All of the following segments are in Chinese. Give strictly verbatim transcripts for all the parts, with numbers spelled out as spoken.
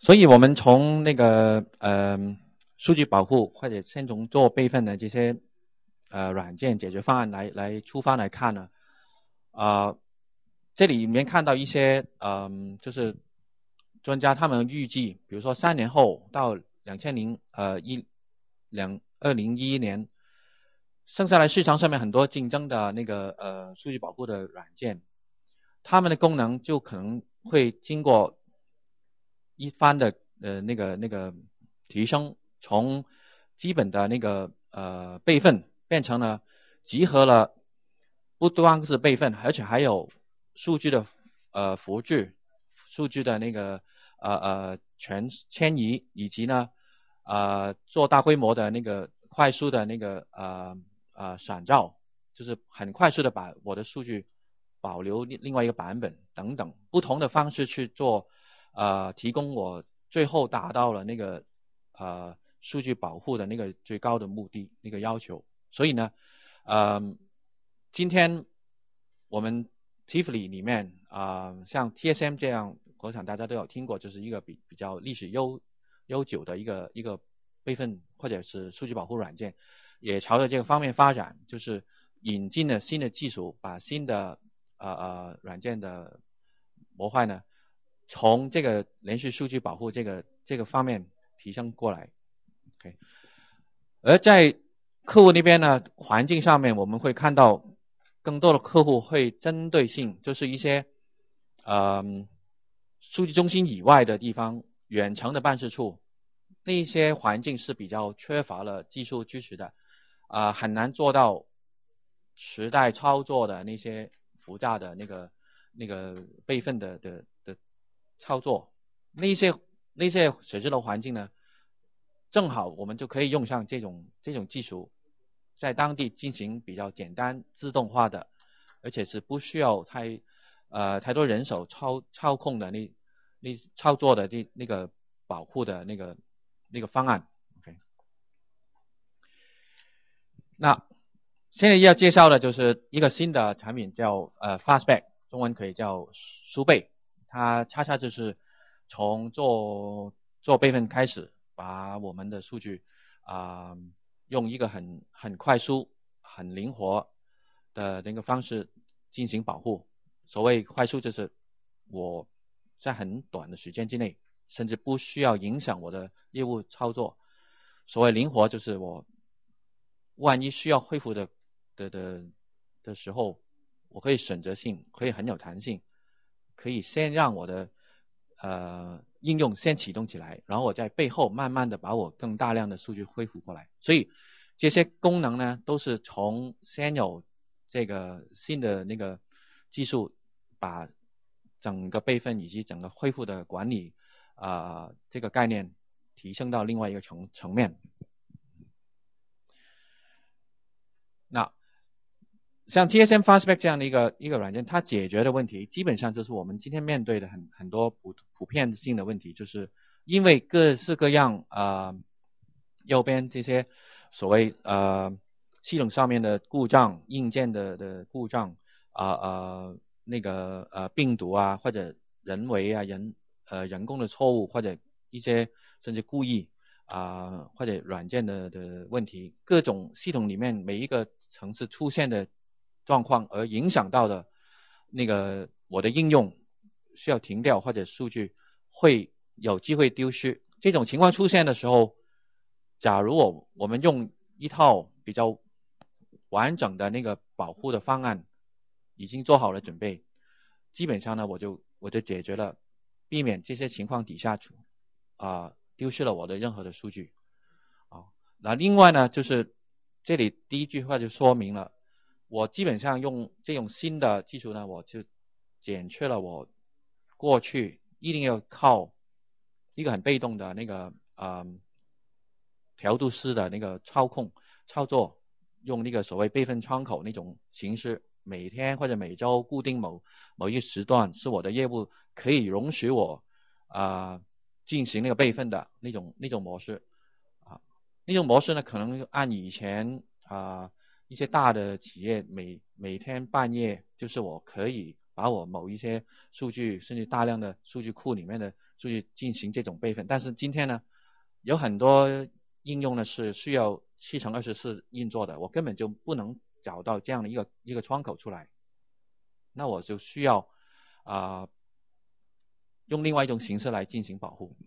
所以我们从那个呃数据保护或者先从做备份的这些呃软件解决方案来来出发来看呢，啊、呃，这里面看到一些嗯、呃，就是专家他们预计，比如说三年后到两千零呃一两二零一一年，剩下来市场上面很多竞争的那个呃数据保护的软件，它们的功能就可能会经过一番的呃那个那个提升，从基本的那个呃备份变成了集合了不光是备份，而且还有数据的呃复制、数据的那个呃呃全迁移，以及呢呃做大规模的那个快速的那个呃呃闪照，就是很快速的把我的数据保留另外一个版本等等不同的方式去做。呃，提供我最后达到了那个呃数据保护的那个最高的目的那个要求。所以呢，呃，今天我们 Tifly 里面啊、呃，像 T S M 这样，我想大家都有听过，就是一个比比较历史悠悠久的一个一个备份或者是数据保护软件，也朝着这个方面发展，就是引进了新的技术，把新的呃呃软件的模块呢。从这个连续数据保护这个这个方面提升过来。OK， 而在客户那边呢，环境上面我们会看到更多的客户会针对性，就是一些呃数据中心以外的地方，远程的办事处，那一些环境是比较缺乏了技术支持的，啊、呃，很难做到时代操作的那些复杂的那个那个备份的的的操作，那些那些写字楼环境呢，正好我们就可以用上这种这种技术，在当地进行比较简单自动化的，而且是不需要太呃太多人手操操控的那那操作的这那个保护的那个那个方案。OK， 那现在要介绍的就是一个新的产品叫呃 Fastback， 中文可以叫苏备，它恰恰就是从做做备份开始，把我们的数据啊、呃、用一个很很快速、很灵活的那个方式进行保护。所谓快速，就是我在很短的时间之内，甚至不需要影响我的业务操作。所谓灵活，就是我万一需要恢复的的的的时候，我可以选择性，可以很有弹性，可以先让我的呃应用先启动起来，然后我在背后慢慢的把我更大量的数据恢复过来。所以这些功能呢，都是从先有这个新的那个技术，把整个备份以及整个恢复的管理啊、呃、这个概念提升到另外一个层层面。那像 T S M Fastback 这样的一个一个软件，它解决的问题基本上就是我们今天面对的很很多普普遍性的问题，就是因为各式各样啊、呃、右边这些所谓呃系统上面的故障、硬件的的故障啊 呃, 呃那个呃病毒啊，或者人为啊人呃人工的错误，或者一些甚至故意。啊、呃，或者软件的的问题，各种系统里面每一个层次出现的状况，而影响到的那个我的应用需要停掉，或者数据会有机会丢失。这种情况出现的时候，假如我我们用一套比较完整的那个保护的方案，已经做好了准备，基本上呢，我就我就解决了，避免这些情况底下出啊。呃丢失了我的任何的数据啊。那另外呢，就是这里第一句话就说明了，我基本上用这种新的技术呢，我就减去了我过去一定要靠一个很被动的那个呃调度师的那个操控操作，用那个所谓备份窗口那种形式，每天或者每周固定某某一个时段是我的业务可以容许我啊。呃进行那个备份的那种那种模式啊，那种模式呢，可能按以前啊、呃、一些大的企业每每天半夜就是我可以把我某一些数据甚至大量的数据库里面的数据进行这种备份。但是今天呢，有很多应用呢是需要七乘二十四运作的，我根本就不能找到这样的一个一个窗口出来，那我就需要啊、呃、用另外一种形式来进行保护。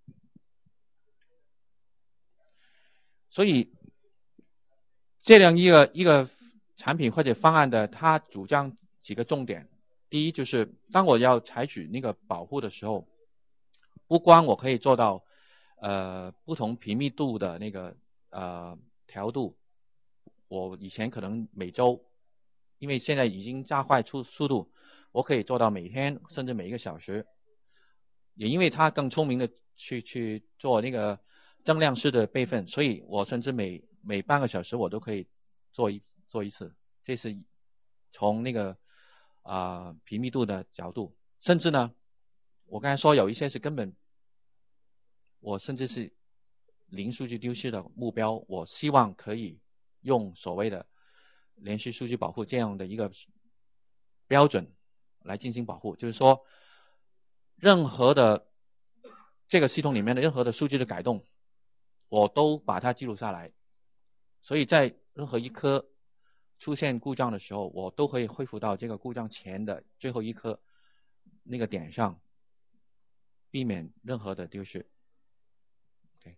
所以这样一个一个产品或者方案的，它主张几个重点。第一，就是当我要采取那个保护的时候，不光我可以做到呃不同频密度的那个呃调度，我以前可能每周，因为现在已经加快出速度，我可以做到每天甚至每一个小时。也因为它更聪明的去去做那个增量式的备份，所以我甚至每每半个小时我都可以做一做一次。这是从那个啊、呃、频密度的角度，甚至呢，我刚才说有一些是根本，我甚至是零数据丢失的目标，我希望可以用所谓的连续数据保护这样的一个标准来进行保护，就是说任何的这个系统里面的任何的数据的改动，我都把它记录下来，所以在任何一颗出现故障的时候，我都可以恢复到这个故障前的最后一颗那个点上，避免任何的丢失。Okay.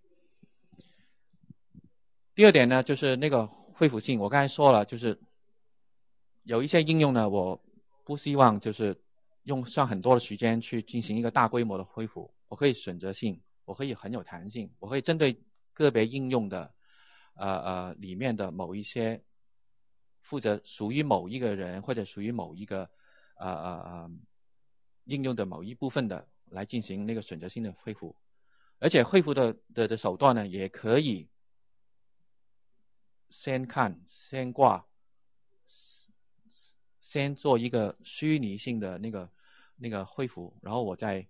第二点呢，就是那个恢复性，我刚才说了，就是有一些应用呢，我不希望就是用上很多的时间去进行一个大规模的恢复，我可以选择性，我可以很有弹性，我可以针对个别应用的呃呃里面的某一些负责属于某一个人或者属于某一个呃呃呃应用的某一部分的来进行那个选择性的恢复，而且恢复的的的手段呢，也可以先看先挂。先做一个虚拟性的那个那个恢复，然后我再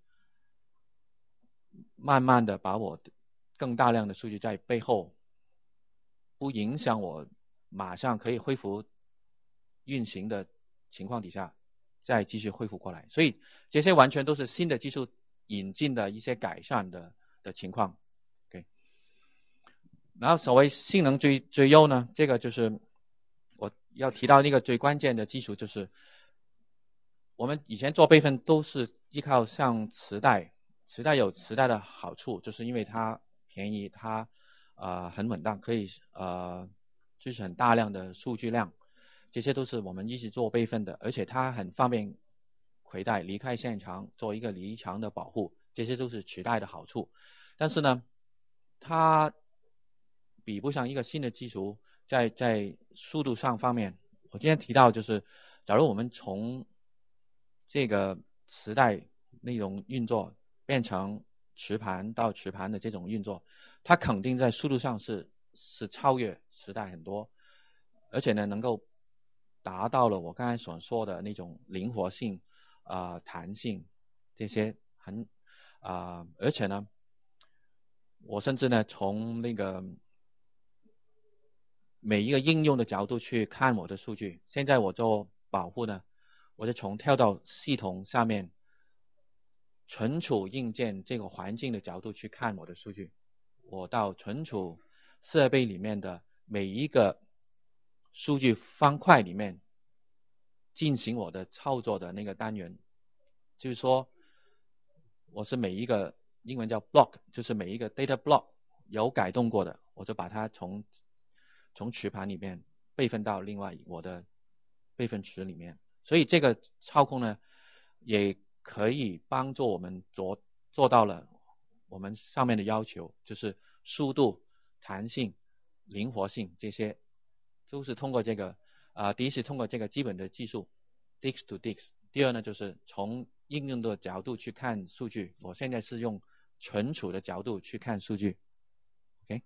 慢慢的把我更大量的数据在背后，不影响我马上可以恢复运行的情况底下，再继续恢复过来。所以这些完全都是新的技术引进的一些改善的的情况。OK， 然后所谓性能最最优呢，这个就是我要提到那个最关键的基础，就是我们以前做备份都是依靠像磁带，磁带有磁带的好处，就是因为它便宜，它呃很稳当，可以呃就是很大量的数据量，这些都是我们一直做备份的，而且它很方便携带，离开现场做一个离场的保护，这些都是磁带的好处。但是呢，它比不上一个新的技术，在在速度上方面，我今天提到就是，假如我们从这个磁带那种运作变成磁盘到磁盘的这种运作，它肯定在速度上是是超越磁带很多，而且呢能够达到了我刚才所说的那种灵活性啊、呃、弹性这些很啊、呃，而且呢我甚至呢从那个每一个应用的角度去看我的数据。现在我做保护呢，我就从跳到系统下面存储硬件这个环境的角度去看我的数据，我到存储设备里面的每一个数据方块里面进行我的操作的那个单元，就是说我是每一个英文叫 block， 就是每一个 data block 有改动过的，我就把它从从磁盘里面备份到另外我的备份池里面。所以这个操控呢，也可以帮助我们做做到了我们上面的要求，就是速度、弹性、灵活性，这些都是通过这个啊、呃，第一是通过这个基本的技术 D I X to D I X， 第二呢就是从应用的角度去看数据，我现在是用存储的角度去看数据。OK，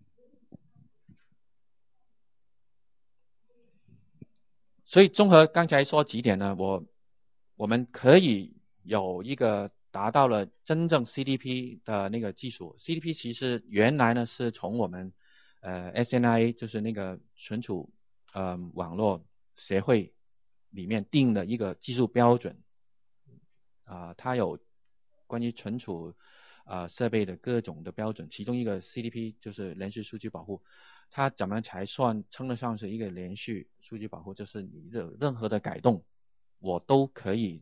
所以综合刚才说几点呢，我我们可以有一个达到了真正 C D P 的那个技术。C D P 其实原来呢是从我们呃 S N I A 就是那个存储呃网络协会里面定的一个技术标准啊、呃，它有关于存储啊、呃、设备的各种的标准，其中一个 C D P 就是连续数据保护，它怎么才算称得上是一个连续数据保护？就是你的任何的改动，我都可以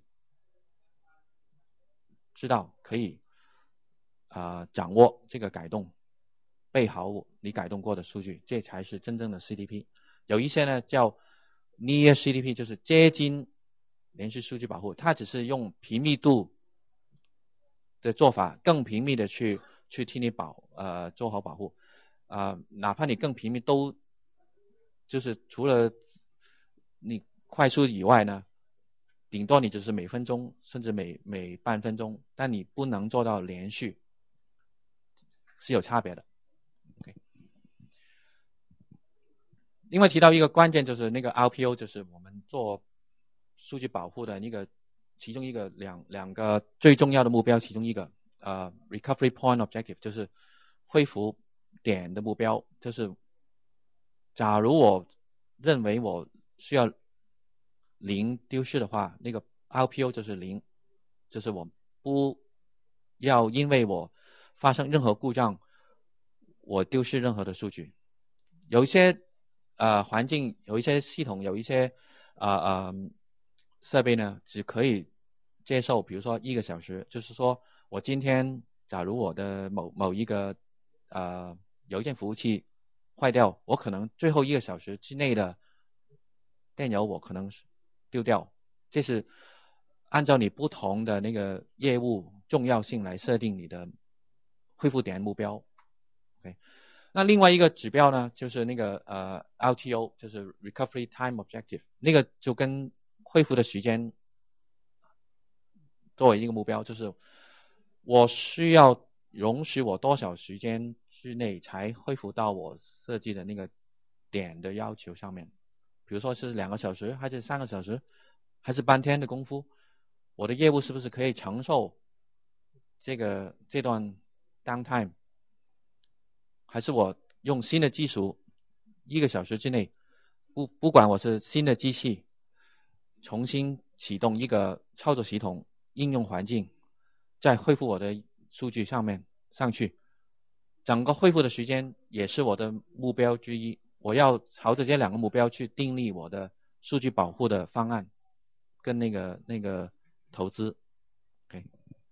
知道，可以啊、呃、掌握这个改动背后你改动过的数据，这才是真正的 C D P。有一些呢叫 Near C D P， 就是接近连续数据保护，它只是用频密度的做法更频密的去去替你保呃做好保护啊、呃，哪怕你更频密都就是除了你快速以外呢，顶多你只是每分钟甚至每每半分钟，但你不能做到连续，是有差别的。Okay. 另外提到一个关键就是那个 R P O， 就是我们做数据保护的那个其中一个两两个最重要的目标，其中一个呃 recovery point objective 就是恢复点的目标，就是假如我认为我需要零丢失的话，那个 R P O 就是零，就是我不要因为我发生任何故障，我丢失任何的数据。有一些呃环境，有一些系统，有一些呃呃设备呢，只可以接受，比如说一个小时，就是说我今天假如我的某某一个呃邮件服务器坏掉，我可能最后一个小时之内的电邮我可能丢掉，这是按照你不同的那个业务重要性来设定你的恢复点目标。Okay. 那另外一个指标呢，就是那个呃 L T O， 就是 Recovery Time Objective， 那个就跟恢复的时间作为一个目标，就是我需要容许我多少时间之内才恢复到我设计的那个点的要求上面。比如说是两个小时，还是三个小时，还是半天的功夫，我的业务是不是可以承受这个这段 downtime？ 还是我用新的技术，一个小时之内，不不管我是新的机器，重新启动一个操作系统、应用环境，再恢复我的数据上面上去，整个恢复的时间也是我的目标之一。我要朝着这两个目标去订立我的数据保护的方案，跟那个那个投资。OK。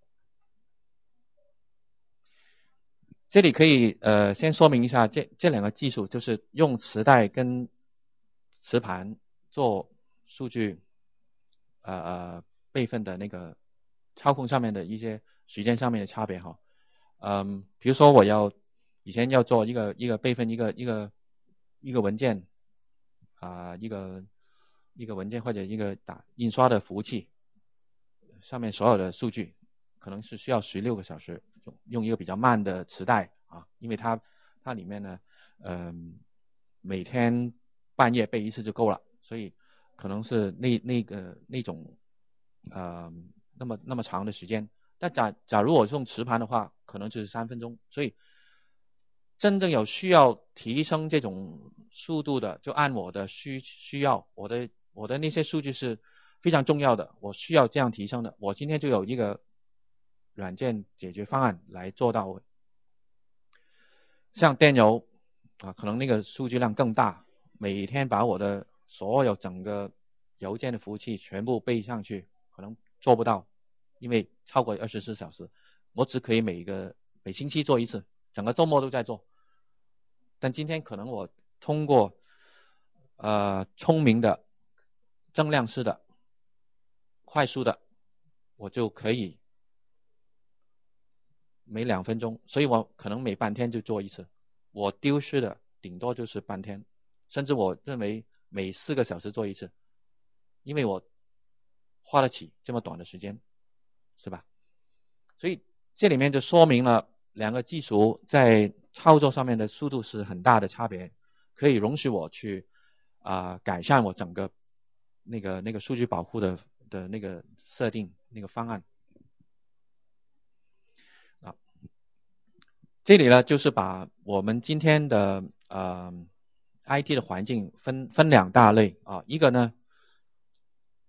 这里可以呃先说明一下，这这两个技术就是用磁带跟磁盘做数据呃呃备份的那个操控上面的一些时间上面的差别哈。嗯，比如说我要以前要做一个一个备份一个一个一个文件啊、呃、一个一个文件或者一个打印刷的服务器上面所有的数据，可能是需要十六个小时，用用一个比较慢的磁带啊，因为它它里面呢，嗯、呃，每天半夜背一次就够了，所以可能是那那个那种呃那么那么长的时间。但假假如我是用磁盘的话，可能就是三分钟。所以真正有需要提升这种速度的，就按我的需需要，我的我的那些数据是非常重要的，我需要这样提升的，我今天就有一个软件解决方案来做到位。像电邮啊，可能那个数据量更大，每天把我的所有整个邮件的服务器全部背上去，可能做不到，因为超过二十四小时，我只可以每个每星期做一次，整个周末都在做。但今天可能我通过呃聪明的增量式的快速的，我就可以每两分钟，所以我可能每半天就做一次，我丢失的顶多就是半天，甚至我认为每四个小时做一次，因为我花得起这么短的时间，是吧？所以这里面就说明了两个技术在操作上面的速度是很大的差别，可以容许我去啊、呃、改善我整个那个那个数据保护的的那个设定那个方案。啊，这里呢就是把我们今天的呃 I T 的环境分分两大类啊，一个呢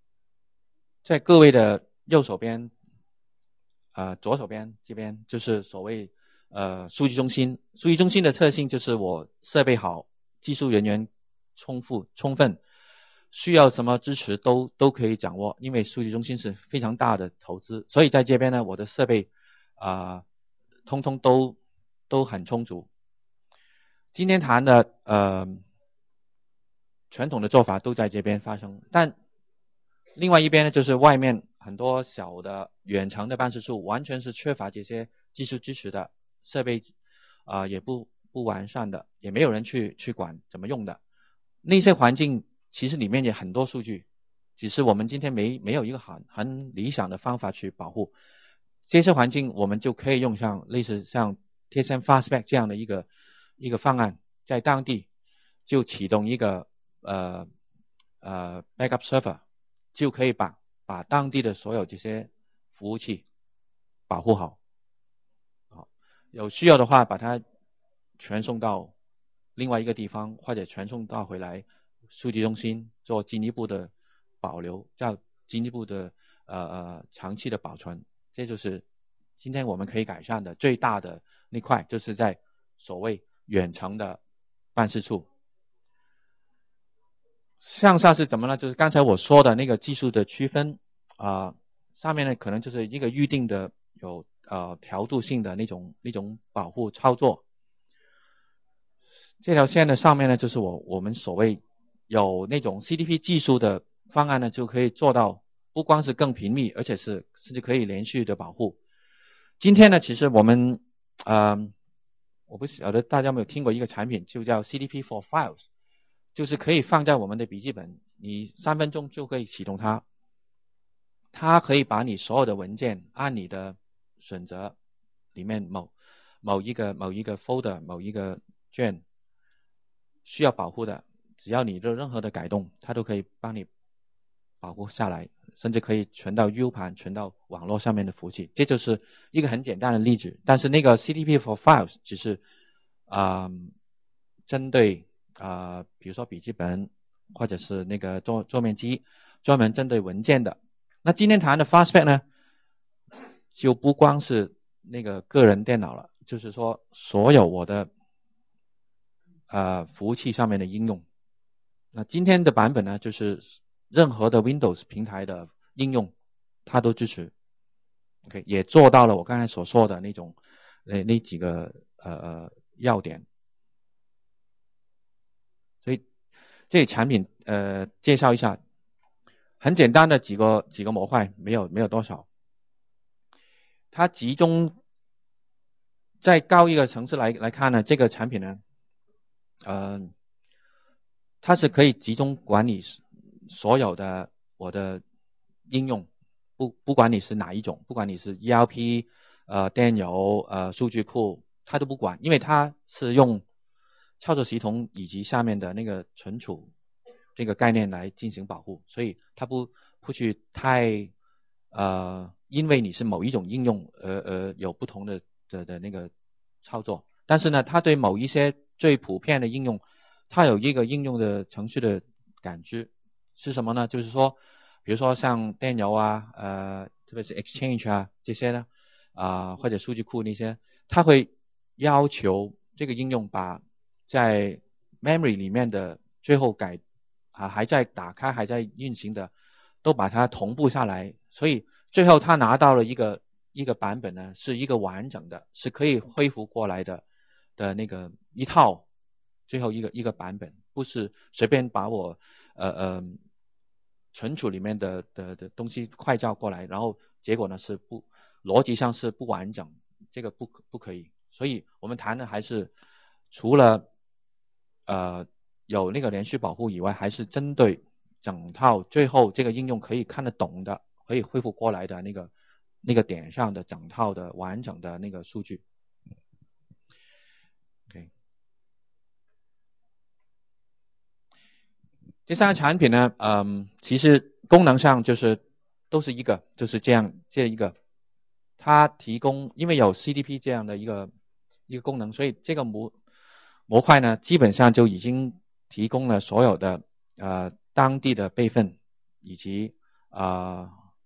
在各位的右手边，呃，左手边这边就是所谓呃数据中心。数据中心的特性就是我设备好，技术人员充富充分，需要什么支持都都可以掌握。因为数据中心是非常大的投资，所以在这边呢，我的设备啊、呃，通通都都很充足。今天谈的呃传统的做法都在这边发生，但另外一边呢，就是外面很多小的远程的办事处，完全是缺乏这些技术支持的，设备啊、呃、也不不完善的，也没有人去去管怎么用的。那些环境其实里面也很多数据，只是我们今天没没有一个很很理想的方法去保护这些环境。我们就可以用像类似像 T S M Fastback 这样的一个一个方案，在当地就启动一个呃呃 backup server， 就可以把把当地的所有这些服务器保护好。好，有需要的话把它传送到另外一个地方，或者传送到回来数据中心做进一步的保留，叫进一步的呃呃长期的保存。这就是今天我们可以改善的最大的那块，就是在所谓远程的办事处。向下是怎么呢？就是刚才我说的那个技术的区分啊、呃，上面呢可能就是一个预定的有呃调度性的那种那种保护操作。这条线的上面呢，就是我我们所谓有那种 C D P 技术的方案呢，就可以做到不光是更频密，而且是甚至可以连续的保护。今天呢，其实我们呃，我不晓得大家有没有听过一个产品，就叫 C D P for Files， 就是可以放在我们的笔记本，你三分钟就可以启动它。它可以把你所有的文件按你的选择里面某某一个某一个 folder 某一个卷需要保护的，只要你的任何的改动，它都可以帮你保护下来，甚至可以存到 U 盘，存到网络上面的服务器。这就是一个很简单的例子。但是那个 C D P for Files 只是啊、呃、针对啊、呃、比如说笔记本或者是那个桌桌面机专门针对文件的。那今天谈的 Fastback 呢，就不光是那个个人电脑了，就是说所有我的呃服务器上面的应用。那今天的版本呢，就是任何的 Windows 平台的应用它都支持。OK， 也做到了我刚才所说的那种那那几个呃要点。所以这里产品呃介绍一下，很简单的几个几个模块，没有没有多少。它集中在高一个层次来来看呢，这个产品呢，呃，它是可以集中管理所有的我的应用，不不管你是哪一种，不管你是 E R P、呃电邮、呃数据库，它都不管，因为它是用操作系统以及下面的那个存储这个概念来进行保护，所以它不不去太呃，因为你是某一种应用而而有不同的的的那个操作，但是呢，它对某一些最普遍的应用，它有一个应用的程序的感知是什么呢？就是说，比如说像电邮啊，呃，特别是 Exchange 啊这些呢，啊、呃、或者数据库那些，它会要求这个应用把在 memory 里面的最后改啊还在打开还在运行的，都把它同步下来，所以最后他拿到了一个一个版本呢，是一个完整的，是可以恢复过来的的那个一套。最后一个一个版本，不是随便把我呃呃存储里面的的的东西快照过来，然后结果呢是不逻辑上是不完整，这个不不可以。所以我们谈的还是除了呃有那个连续保护以外，还是针对整套最后这个应用可以看得懂的，可以恢复过来的那个那个点上的整套的完整的那个数据。这三个产品呢，嗯，其实功能上就是都是一个，就是这样这一个，它提供因为有 C D P 这样的一个一个功能，所以这个模模块呢，基本上就已经提供了所有的呃当地的备份以及呃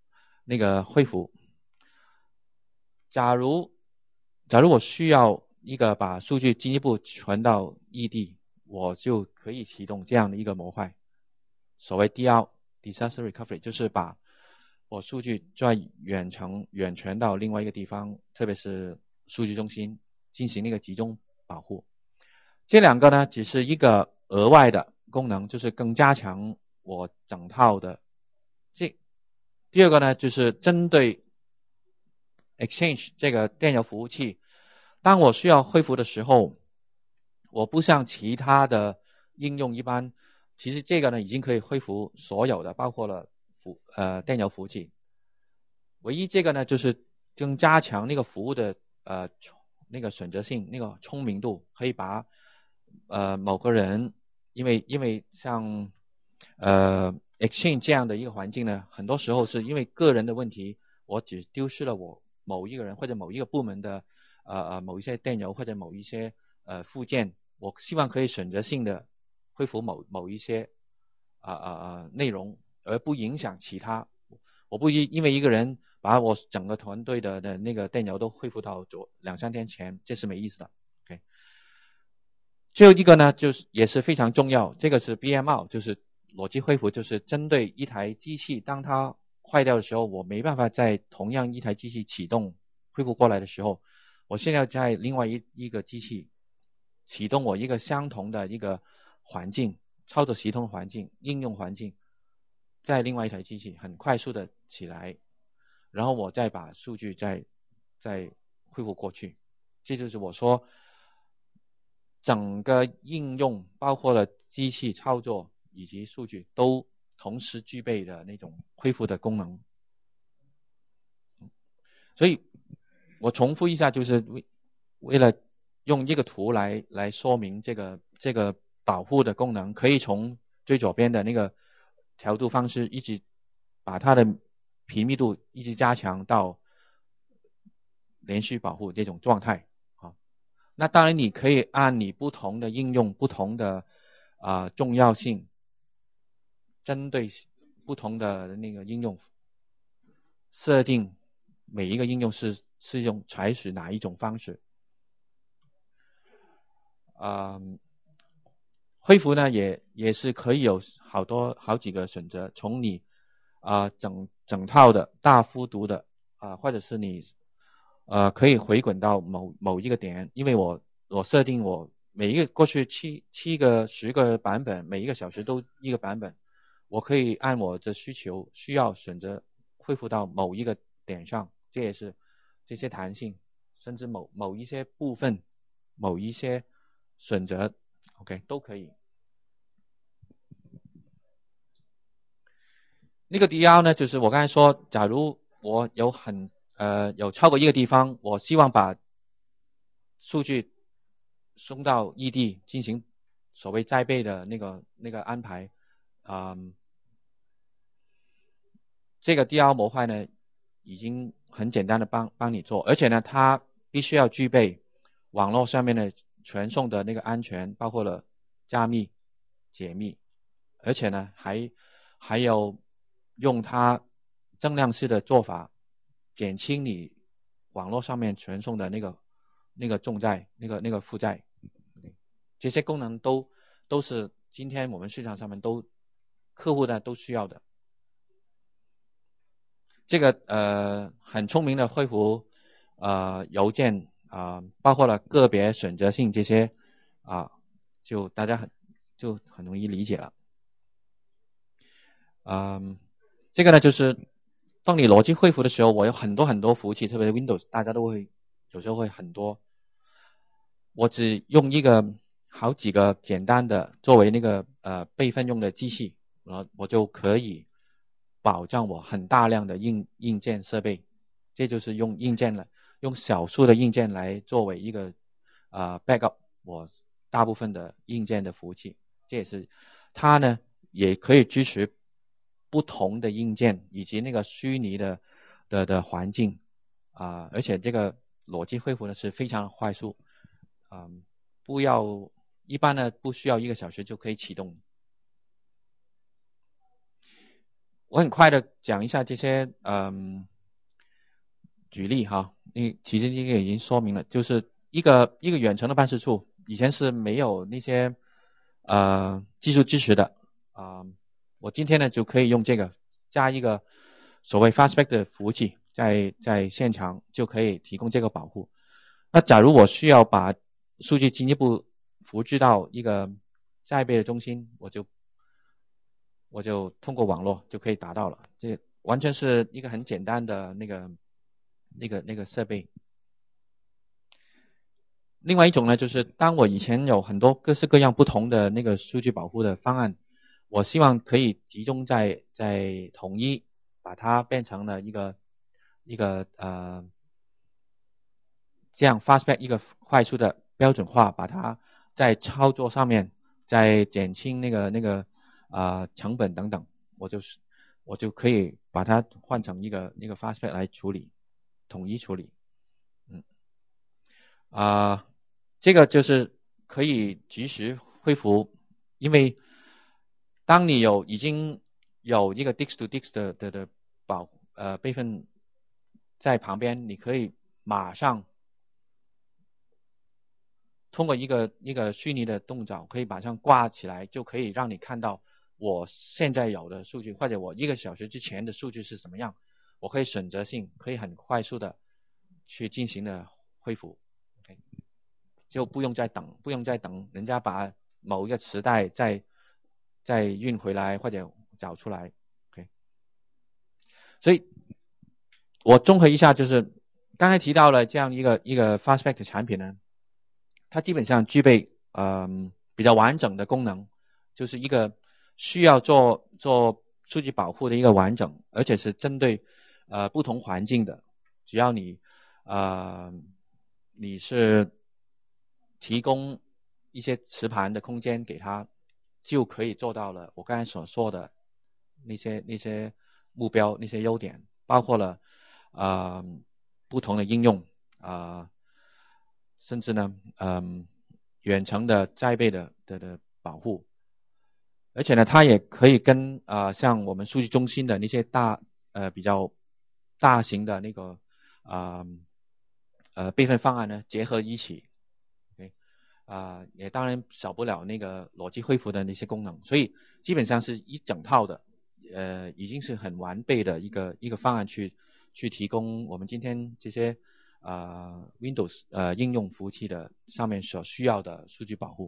那个恢复。假如假如我需要一个把数据进一步传到异地，我就可以启动这样的一个模块，所谓 D R Disaster Recovery， 就是把我数据再远程远传到另外一个地方，特别是数据中心进行那个集中保护。这两个呢，只是一个额外的功能，就是更加强我整套的。这第二个呢，就是针对 Exchange 这个电邮服务器，当我需要恢复的时候，我不像其他的应用一般，其实这个呢已经可以恢复所有的，包括了服呃电邮服务器。唯一这个呢，就是更加强那个服务的呃那个选择性，那个聪明度，可以把呃某个人，因为因为像呃 Exchange 这样的一个环境呢，很多时候是因为个人的问题，我只丢失了我某一个人或者某一个部门的呃呃某一些电邮或者某一些呃附件，我希望可以选择性的恢复某某一些啊啊啊内容，而不影响其他。我不因因为一个人把我整个团队的的那个电邮都恢复到昨两三天前，这是没意思的。OK， 最后一个呢，就是也是非常重要，这个是 B M R， 就是逻辑恢复，就是针对一台机器，当它坏掉的时候，我没办法在同样一台机器启动恢复过来的时候，我现在在另外一一个机器启动我一个相同的一个环境，操作系统环境、应用环境，在另外一台机器很快速的起来，然后我再把数据再再恢复过去。这就是我说整个应用包括了机器操作以及数据都同时具备的那种恢复的功能。所以我重复一下，就是为为了用一个图来来说明这个这个保护的功能，可以从最左边的那个调度方式一直把它的频密度一直加强到连续保护这种状态。那当然你可以按你不同的应用不同的啊、呃、重要性，针对不同的那个应用设定每一个应用是是用采取哪一种方式。啊、呃，恢复呢也也是可以有好多好几个选择，从你啊、呃、整整套的大幅度的啊、呃，或者是你呃可以回滚到某某一个点，因为我我设定我每一个过去七七个十个版本，每一个小时都一个版本，我可以按我的需求需要选择恢复到某一个点上，这也是这些弹性，甚至某某一些部分某一些选择 OK 都可以。那个 D R 呢，就是我刚才说，假如我有很呃有超过一个地方，我希望把数据送到异地进行所谓再备的那个那个安排，嗯，这个 D R 模块呢已经很简单的帮帮你做，而且呢，它必须要具备网络上面的传送的那个安全，包括了加密、解密，而且呢还还有用它增量式的做法，减轻你网络上面传送的那个那个重载、那个那个负载，这些功能都都是今天我们市场上面都客户呢都需要的。这个呃很聪明的恢复呃邮件啊、呃，包括了个别选择性这些啊、呃，就大家很就很容易理解了。嗯，这个呢就是当你逻辑恢复的时候，我有很多很多服务器，特别是 Windows， 大家都会有时候会很多，我只用一个好几个简单的作为那个呃备份用的机器，然后我就可以保障我很大量的硬硬件设备，这就是用硬件了，用少数的硬件来作为一个呃 backup 我大部分的硬件的服务器，这也是它呢也可以支持不同的硬件以及那个虚拟的的的环境啊、呃，而且这个逻辑恢复呢是非常快速，啊、呃，不要一般呢不需要一个小时就可以启动。 我很快的讲一下这些，嗯，举例哈，因为其实这个已经说明了，就是一个一个远程的办事处，以前是没有那些呃技术支持的啊、呃。我今天呢就可以用这个加一个所谓 Fastback 的服务器，在在现场就可以提供这个保护。那假如我需要把数据进一步复制到一个下一倍的中心，我就我就通过网络就可以达到了。这完全是一个很简单的那个那个那个设备。另外一种呢，就是当我以前有很多各式各样不同的那个数据保护的方案，我希望可以集中在在统一，把它变成了一个一个呃这样 Fastback 一个快速的标准化，把它在操作上面再减轻那个那个啊、呃、成本等等，我就是我就可以把它换成一个一个 Fastback 来处理，统一处理。嗯啊、呃，这个就是可以及时恢复，因为当你有已经有一个 Dix to Dix 的的的保呃备份在旁边，你可以马上通过一个一个虚拟的动作，可以马上挂起来，就可以让你看到我现在有的数据，或者我一个小时之前的数据是什么样，我可以选择性，可以很快速的去进行的恢复。OK， 就不用再等，不用再等人家把某一个磁带再再运回来或者找出来。OK， 所以我综合一下，就是刚才提到了这样一个一个 Fastback 的产品呢。它基本上具备嗯、呃、比较完整的功能，就是一个需要做做数据保护的一个完整，而且是针对呃不同环境的。只要你呃你是提供一些磁盘的空间给它，就可以做到了我刚才所说的那些那些目标那些优点，包括了呃不同的应用啊。呃甚至呢，嗯，远程的再倍的的的保护，而且呢，它也可以跟啊、呃、像我们数据中心的那些大呃比较大型的那个啊 呃, 呃备份方案呢结合一起，啊、呃、也当然少不了那个逻辑恢复的那些功能，所以基本上是一整套的，呃，已经是很完备的一个一个方案去去提供我们今天这些。呃 Windows 呃应用服务器的上面所需要的数据保护。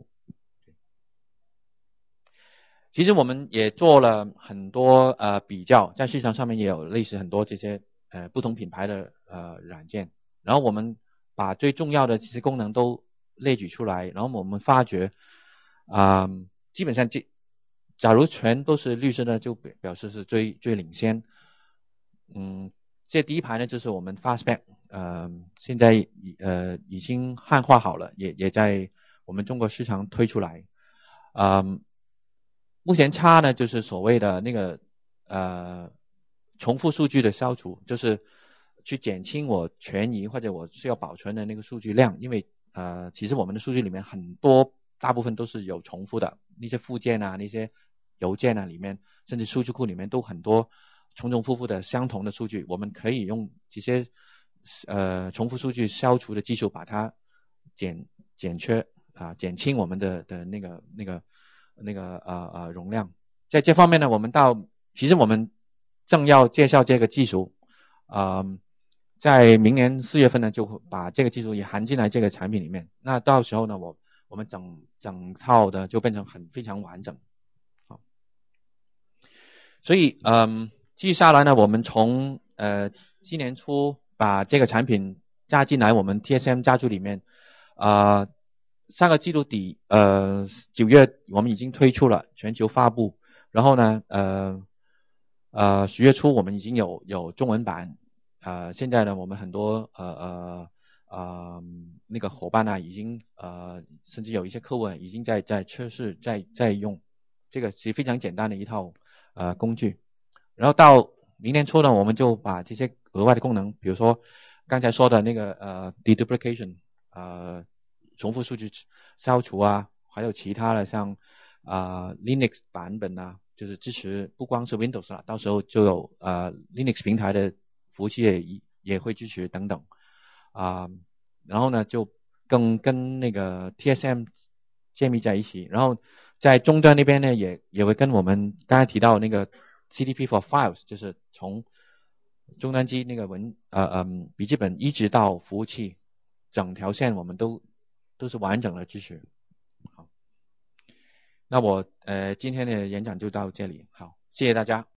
其实我们也做了很多呃比较，在市场上面也有类似很多这些呃不同品牌的呃软件，然后我们把最重要的这些功能都列举出来，然后我们发觉啊、呃、基本上这假如全都是绿色的，就表示是最最领先。嗯，这第一排呢就是我们 Fastback， 呃，现在呃已经汉化好了，也也在我们中国市场推出来。嗯，目前差呢就是所谓的那个呃重复数据的消除，就是去减轻我权宜或者我需要保存的那个数据量，因为呃其实我们的数据里面很多大部分都是有重复的，那些附件啊那些邮件啊里面，甚至数据库里面都很多重重复复的相同的数据，我们可以用这些呃重复数据消除的技术把它减减缺啊、呃、减轻我们的的那个那个那个呃呃容量。在这方面呢，我们到其实我们正要介绍这个技术，啊、呃，在明年四月份呢就把这个技术也含进来这个产品里面。那到时候呢，我我们整整套的就变成很非常完整。好，所以嗯，继续下来呢，我们从呃今年初把这个产品加进来我们 T S M 家族里面，啊、呃，上个季度底呃九月我们已经推出了全球发布，然后呢呃呃十月初我们已经有有中文版，呃现在呢我们很多呃呃呃那个伙伴呢已经呃甚至有一些客户已经在在测试在在用，这个是非常简单的一套呃工具。然后到明年初呢，我们就把这些额外的功能，比如说刚才说的那个呃 deduplication 呃重复数据消除啊，还有其他的像啊、呃、Linux 版本啊， 就是支持不光是 Windows 了，到时候就有呃 Linux 平台的服务器也也会支持等等啊、呃。然后呢，就跟跟那个 T S M 建立在一起，然后在终端那边呢，也也会跟我们刚才提到那个 C D P for Files， 就是从终端机那个文呃嗯笔记本一直到服务器，整条线我们都都是完整的支持。好，那我呃今天的演讲就到这里，好，谢谢大家。